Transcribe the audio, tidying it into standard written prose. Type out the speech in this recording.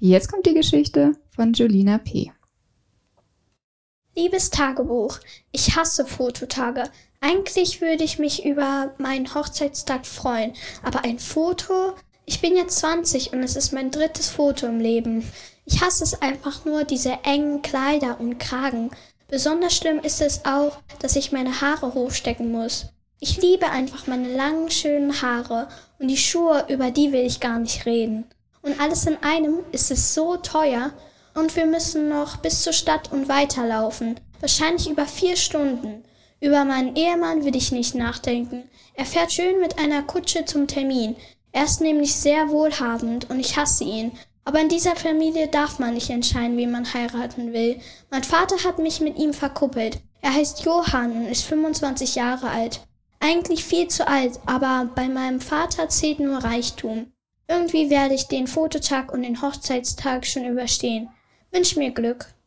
Jetzt kommt die Geschichte von Julina P. Liebes Tagebuch, ich hasse Fototage. Eigentlich würde ich mich über meinen Hochzeitstag freuen, aber ein Foto? Ich bin jetzt 20 und es ist mein 3. Foto im Leben. Ich hasse es einfach nur, diese engen Kleider und Kragen. Besonders schlimm ist es auch, dass ich meine Haare hochstecken muss. Ich liebe einfach meine langen, schönen Haare und die Schuhe, über die will ich gar nicht reden. Und alles in einem ist es so teuer und wir müssen noch bis zur Stadt und weiterlaufen. Wahrscheinlich über 4 Stunden. Über meinen Ehemann will ich nicht nachdenken. Er fährt schön mit einer Kutsche zum Termin. Er ist nämlich sehr wohlhabend und ich hasse ihn. Aber in dieser Familie darf man nicht entscheiden, wen man heiraten will. Mein Vater hat mich mit ihm verkuppelt. Er heißt Johann und ist 25 Jahre alt. Eigentlich viel zu alt, aber bei meinem Vater zählt nur Reichtum. Irgendwie werde ich den Fototag und den Hochzeitstag schon überstehen. Wünsch mir Glück.